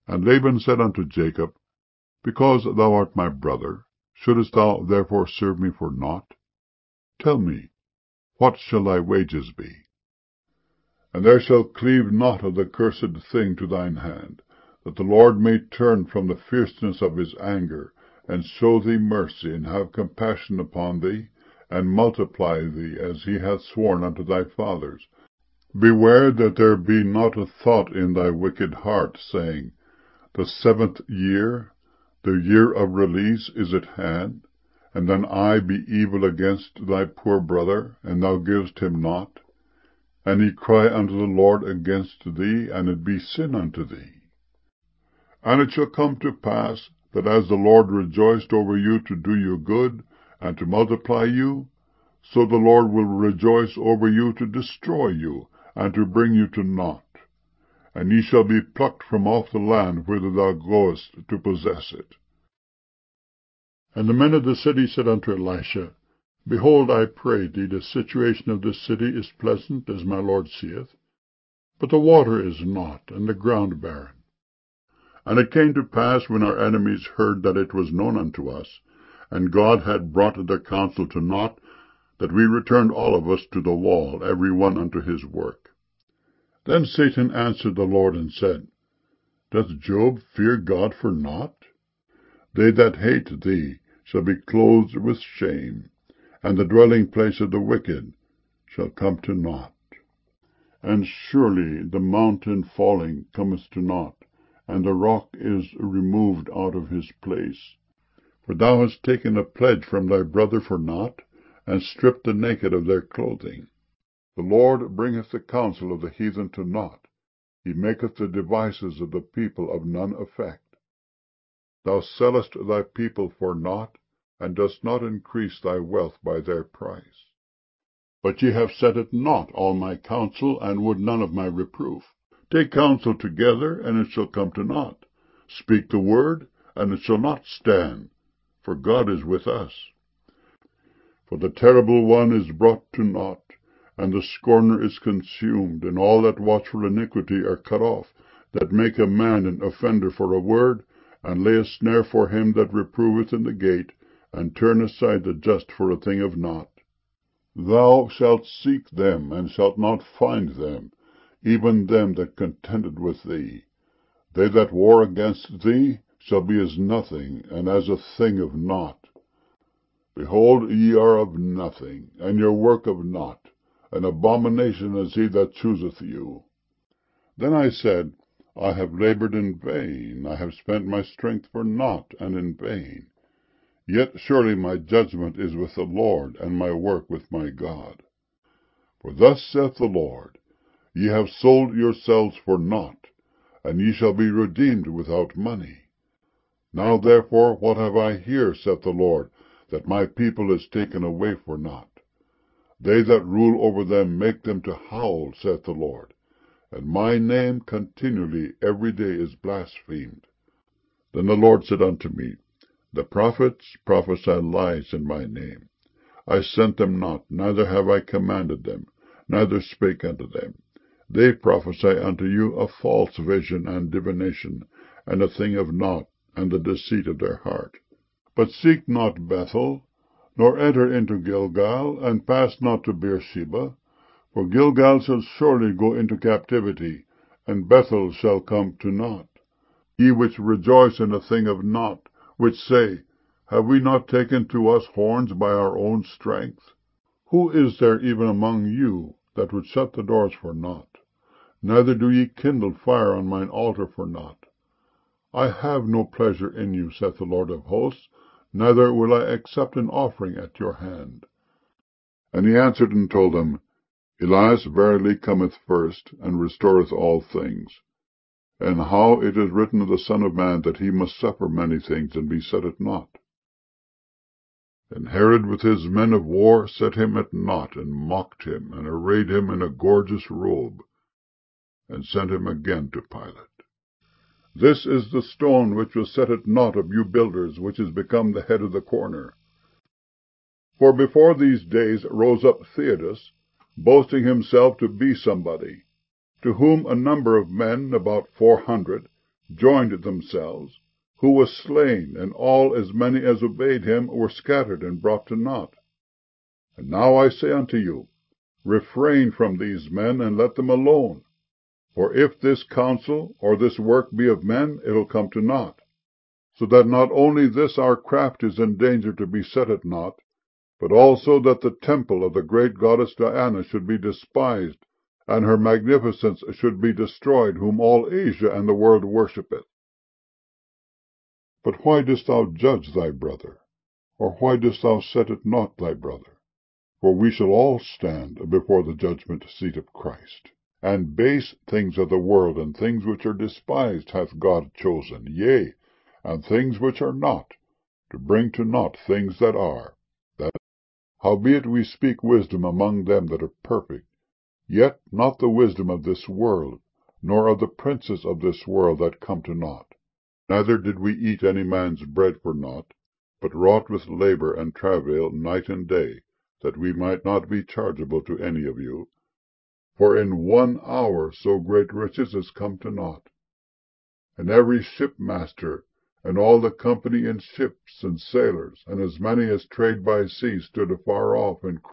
And Laban said unto Jacob, Because thou art my brother, shouldest thou therefore serve me for naught? Tell me, what shall thy wages be? And there shall cleave naught of the cursed thing to thine hand, that the Lord may turn from the fierceness of his anger, and show thee mercy, and have compassion upon thee, and multiply thee, as he hath sworn unto thy fathers. Beware that there be not a thought in thy wicked heart, saying, The 7th year, the year of release, is at hand, and thine eye be evil against thy poor brother, and thou givest him naught, and he cry unto the Lord against thee, and it be sin unto thee. And it shall come to pass, that as the Lord rejoiced over you to do you good, and to multiply you, so the Lord will rejoice over you to destroy you, and to bring you to naught. And ye shall be plucked from off the land whither thou goest to possess it. And the men of the city said unto Elisha, Behold, I pray thee, the situation of this city is pleasant, as my lord seeth, but the water is not, and the ground barren. And it came to pass, when our enemies heard that it was known unto us, and God had brought their counsel to naught, that we returned all of us to the wall, every one unto his work. Then Satan answered the Lord, and said, Doth Job fear God for naught? They that hate thee shall be clothed with shame, and the dwelling place of the wicked shall come to naught. And surely the mountain falling cometh to naught, and the rock is removed out of his place. For thou hast taken a pledge from thy brother for naught, and stripped the naked of their clothing. The Lord bringeth the counsel of the heathen to naught. He maketh the devices of the people of none effect. Thou sellest thy people for naught, and dost not increase thy wealth by their price. But ye have set at naught all my counsel, and would none of my reproof. Take counsel together, and it shall come to naught. Speak the word, and it shall not stand, for God is with us. For the terrible one is brought to naught, and the scorner is consumed, and all that watch for iniquity are cut off, that make a man an offender for a word, and lay a snare for him that reproveth in the gate, and turn aside the just for a thing of naught. Thou shalt seek them, and shalt not find them, even them that contended with thee. They that war against thee shall be as nothing, and as a thing of naught. Behold, ye are of nothing, and your work of naught. An abomination is he that chooseth you. Then I said, I have labored in vain, I have spent my strength for naught, and in vain. Yet surely my judgment is with the Lord, and my work with my God. For thus saith the Lord, Ye have sold yourselves for naught, and ye shall be redeemed without money. Now therefore what have I here, saith the Lord, that my people is taken away for naught? They that rule over them make them to howl, saith the Lord, and my name continually every day is blasphemed. Then the Lord said unto me, The prophets prophesy lies in my name. I sent them not, neither have I commanded them, neither spake unto them. They prophesy unto you a false vision and divination, and a thing of naught, and the deceit of their heart. But seek not Bethel, nor enter into Gilgal, and pass not to Beersheba, for Gilgal shall surely go into captivity, and Bethel shall come to naught. Ye which rejoice in a thing of naught, which say, Have we not taken to us horns by our own strength? Who is there even among you that would shut the doors for naught? Neither do ye kindle fire on mine altar for naught. I have no pleasure in you, saith the Lord of hosts, neither will I accept an offering at your hand. And he answered and told them, Elias verily cometh first, and restoreth all things. And how it is written of the Son of Man that he must suffer many things, and be set at naught. And Herod with his men of war set him at naught, and mocked him, and arrayed him in a gorgeous robe, and sent him again to Pilate. This is the stone which was set at naught of you builders, which is become the head of the corner. For before these days rose up Theudas, boasting himself to be somebody, to whom a number of men, about 400, joined themselves, who was slain, and all as many as obeyed him were scattered and brought to naught. And now I say unto you, refrain from these men, and let them alone. For if this counsel or this work be of men, it will come to naught. So that not only this our craft is in danger to be set at naught, but also that the temple of the great goddess Diana should be despised, and her magnificence should be destroyed, whom all Asia and the world worshippeth. But why dost thou judge thy brother? Or why dost thou set at naught thy brother? For we shall all stand before the judgment seat of Christ. And base things of the world and things which are despised hath God chosen, yea, and things which are not, to bring to naught things that are, that howbeit we speak wisdom among them that are perfect, yet not the wisdom of this world, nor of the princes of this world that come to naught. Neither did we eat any man's bread for naught, but wrought with labor and travail night and day, that we might not be chargeable to any of you. For in 1 hour so great riches is come to naught. And every shipmaster, and all the company in ships, and sailors, and as many as trade by sea, stood afar off, and